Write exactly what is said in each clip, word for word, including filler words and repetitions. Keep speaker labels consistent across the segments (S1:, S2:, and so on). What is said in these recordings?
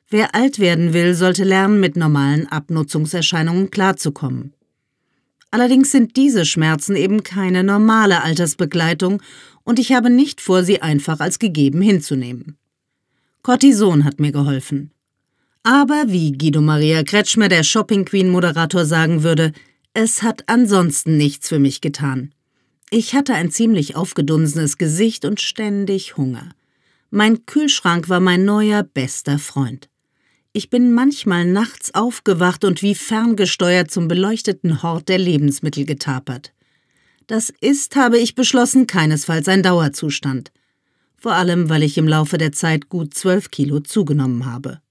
S1: Wer alt werden will, sollte lernen, mit normalen Abnutzungserscheinungen klarzukommen. Allerdings sind diese Schmerzen eben keine normale Altersbegleitung und ich habe nicht vor, sie einfach als gegeben hinzunehmen. Cortison hat mir geholfen. Aber wie Guido Maria Kretschmer, der Shopping Queen-Moderator, sagen würde, es hat ansonsten nichts für mich getan. Ich hatte ein ziemlich aufgedunsenes Gesicht und ständig Hunger. Mein Kühlschrank war mein neuer bester Freund. Ich bin manchmal nachts aufgewacht und wie ferngesteuert zum beleuchteten Hort der Lebensmittel getapert. Das ist, habe ich beschlossen, keinesfalls ein Dauerzustand. Vor allem, weil ich im Laufe der Zeit gut zwölf Kilo zugenommen habe.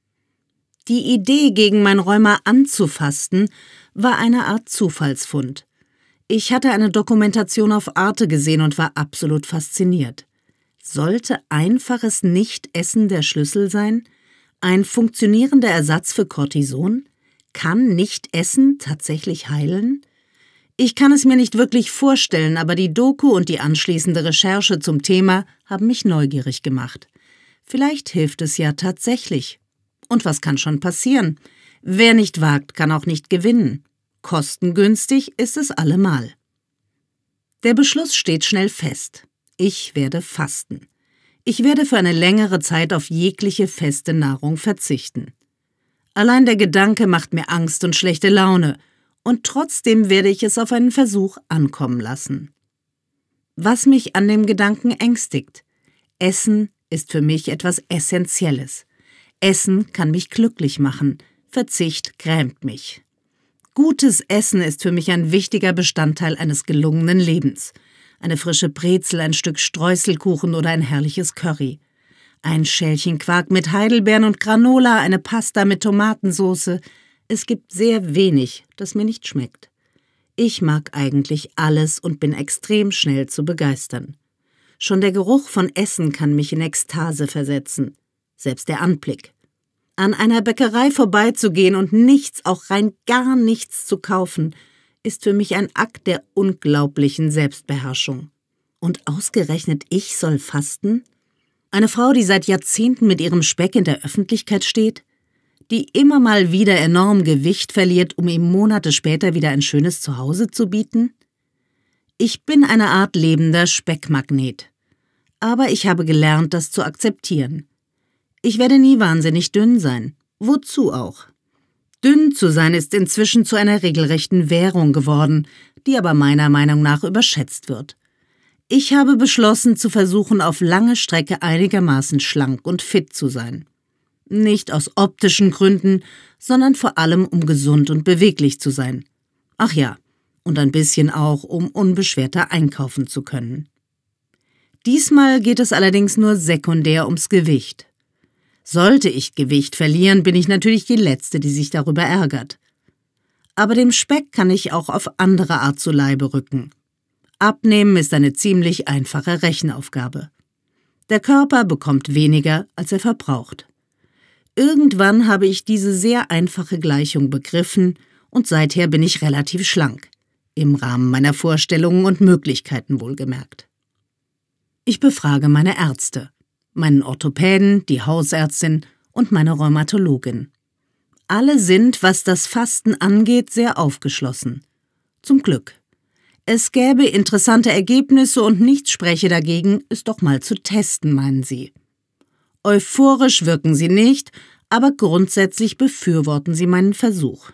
S1: Die Idee, gegen mein Rheuma anzufasten, war eine Art Zufallsfund. Ich hatte eine Dokumentation auf Arte gesehen und war absolut fasziniert. Sollte einfaches Nichtessen der Schlüssel sein? Ein funktionierender Ersatz für Cortison? Kann Nichtessen tatsächlich heilen? Ich kann es mir nicht wirklich vorstellen, aber die Doku und die anschließende Recherche zum Thema haben mich neugierig gemacht. Vielleicht hilft es ja tatsächlich. Und was kann schon passieren? Wer nicht wagt, kann auch nicht gewinnen. Kostengünstig ist es allemal. Der Beschluss steht schnell fest. Ich werde fasten. Ich werde für eine längere Zeit auf jegliche feste Nahrung verzichten. Allein der Gedanke macht mir Angst und schlechte Laune, und trotzdem werde ich es auf einen Versuch ankommen lassen. Was mich an dem Gedanken ängstigt: Essen ist für mich etwas Essentielles. Essen kann mich glücklich machen, Verzicht grämt mich. Gutes Essen ist für mich ein wichtiger Bestandteil eines gelungenen Lebens. Eine frische Brezel, ein Stück Streuselkuchen oder ein herrliches Curry. Ein Schälchen Quark mit Heidelbeeren und Granola, eine Pasta mit Tomatensauce. Es gibt sehr wenig, das mir nicht schmeckt. Ich mag eigentlich alles und bin extrem schnell zu begeistern. Schon der Geruch von Essen kann mich in Ekstase versetzen. Selbst der Anblick. An einer Bäckerei vorbeizugehen und nichts, auch rein gar nichts zu kaufen, ist für mich ein Akt der unglaublichen Selbstbeherrschung. Und ausgerechnet ich soll fasten? Eine Frau, die seit Jahrzehnten mit ihrem Speck in der Öffentlichkeit steht? Die immer mal wieder enorm Gewicht verliert, um ihm Monate später wieder ein schönes Zuhause zu bieten? Ich bin eine Art lebender Speckmagnet. Aber ich habe gelernt, das zu akzeptieren. Ich werde nie wahnsinnig dünn sein. Wozu auch? Dünn zu sein ist inzwischen zu einer regelrechten Währung geworden, die aber meiner Meinung nach überschätzt wird. Ich habe beschlossen, zu versuchen, auf lange Strecke einigermaßen schlank und fit zu sein. Nicht aus optischen Gründen, sondern vor allem, um gesund und beweglich zu sein. Ach ja, und ein bisschen auch, um unbeschwerter einkaufen zu können. Diesmal geht es allerdings nur sekundär ums Gewicht. Sollte ich Gewicht verlieren, bin ich natürlich die Letzte, die sich darüber ärgert. Aber dem Speck kann ich auch auf andere Art zu Leibe rücken. Abnehmen ist eine ziemlich einfache Rechenaufgabe. Der Körper bekommt weniger, als er verbraucht. Irgendwann habe ich diese sehr einfache Gleichung begriffen und seither bin ich relativ schlank. Im Rahmen meiner Vorstellungen und Möglichkeiten wohlgemerkt. Ich befrage meine Ärzte. Meinen Orthopäden, die Hausärztin und meine Rheumatologin. Alle sind, was das Fasten angeht, sehr aufgeschlossen. Zum Glück. Es gäbe interessante Ergebnisse und nichts spreche dagegen, es doch mal zu testen, meinen sie. Euphorisch wirken sie nicht, aber grundsätzlich befürworten sie meinen Versuch.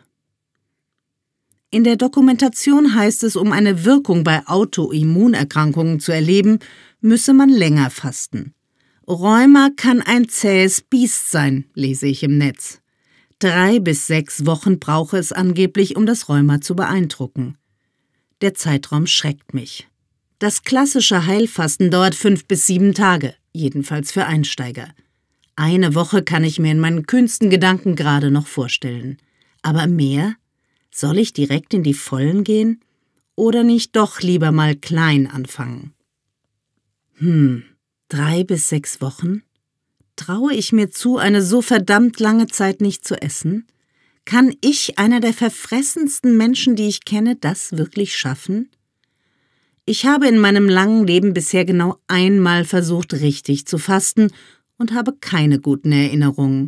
S1: In der Dokumentation heißt es, um eine Wirkung bei Autoimmunerkrankungen zu erleben, müsse man länger fasten. Rheuma kann ein zähes Biest sein, lese ich im Netz. Drei bis sechs Wochen brauche es angeblich, um das Rheuma zu beeindrucken. Der Zeitraum schreckt mich. Das klassische Heilfasten dauert fünf bis sieben Tage, jedenfalls für Einsteiger. Eine Woche kann ich mir in meinen kühnsten Gedanken gerade noch vorstellen. Aber mehr? Soll ich direkt in die Vollen gehen? Oder nicht doch lieber mal klein anfangen? Hm... Drei bis sechs Wochen? Traue ich mir zu, eine so verdammt lange Zeit nicht zu essen? Kann ich, einer der verfressensten Menschen, die ich kenne, das wirklich schaffen? Ich habe in meinem langen Leben bisher genau einmal versucht, richtig zu fasten und habe keine guten Erinnerungen.